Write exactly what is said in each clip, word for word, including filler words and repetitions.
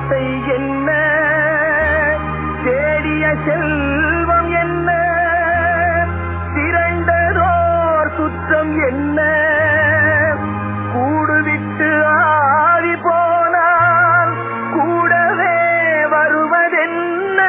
ஆசை என்ன, தேடிய செல்வம் என்ன, திரண்டதோர் குற்றம் என்ன, கூடுவிட்டு ஆவி போனால் கூடவே வருவதென்ன.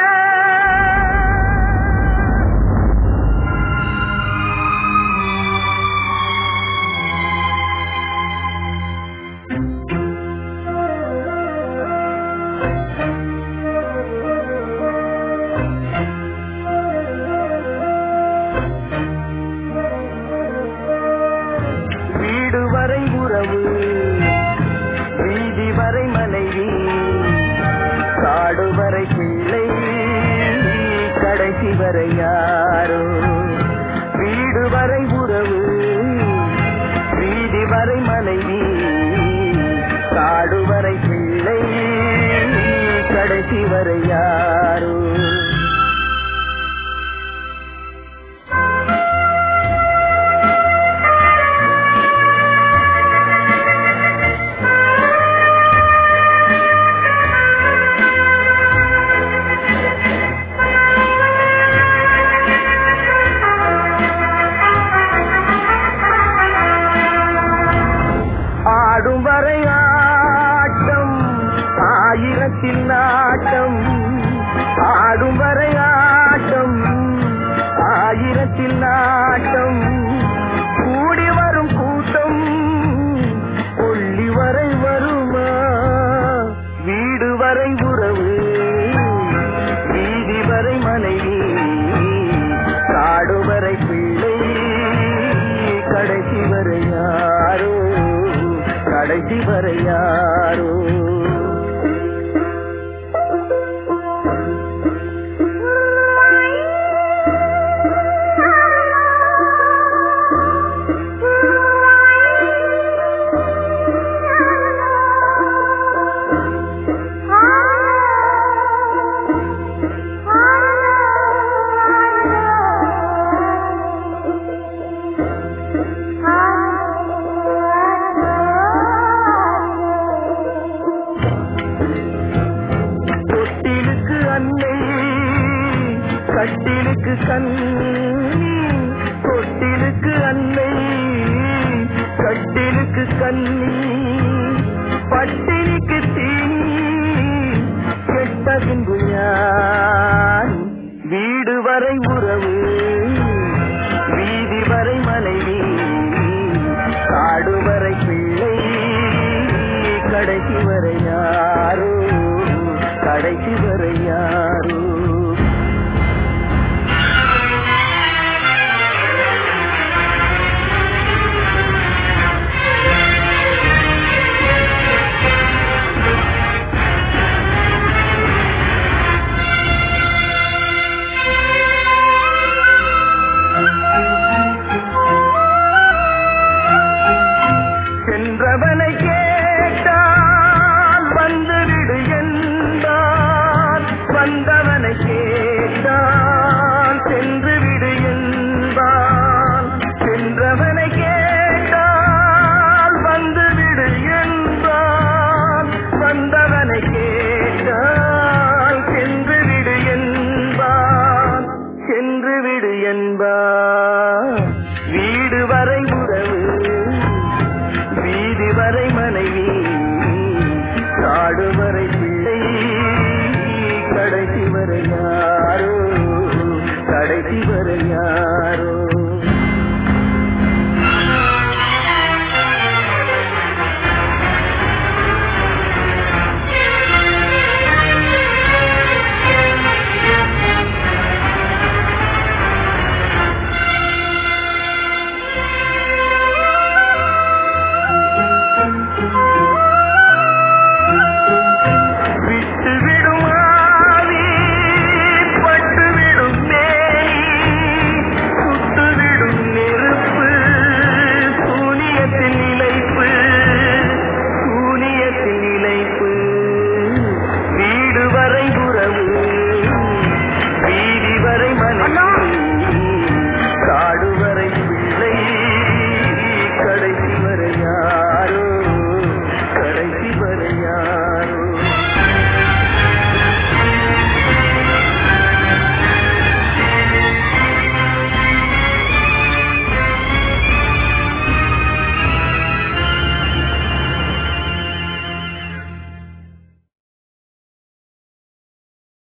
வீடு வரை உறவு, வீதி வரை மனைவி, காடு வரை பிள்ளை, கடைசி வரை யாரோ. வீடு வரை உறவு, வீதி வரை மனைவி, காடு வரை பிள்ளை, கடைசி வரை யாரோ. ஆடும் வரை ஆட்டம் ஆயிரத்தில் நாட்டம், ஆடும் வரை ஆட்டம் ஆயிரத்தில் நாட்டம், கூடி வரும் கூட்டம் கொள்ளி வரை வருமா. வீடு வரை உறவு, வீதி வரை மனைவி, காடு வரை பிள்ளை, கடைசி வரை யாரோ, கடைசி வரை யாரோ. கட்டிலுக்கு கண்ணி, தொட்டிலுக்கு அன்னை, கட்டிலுக்கு கண்ணி, பட்டினிக்கு தீனி, கெட்ட பின்பு யான். வீடு வரை உறவு, வீதி வரை மனைவி, காடு வரை பிள்ளை, கடைசி வரை யாரோ, கடைசி வரை யார்.